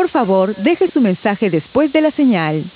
Por favor, deje su mensaje después de la señal.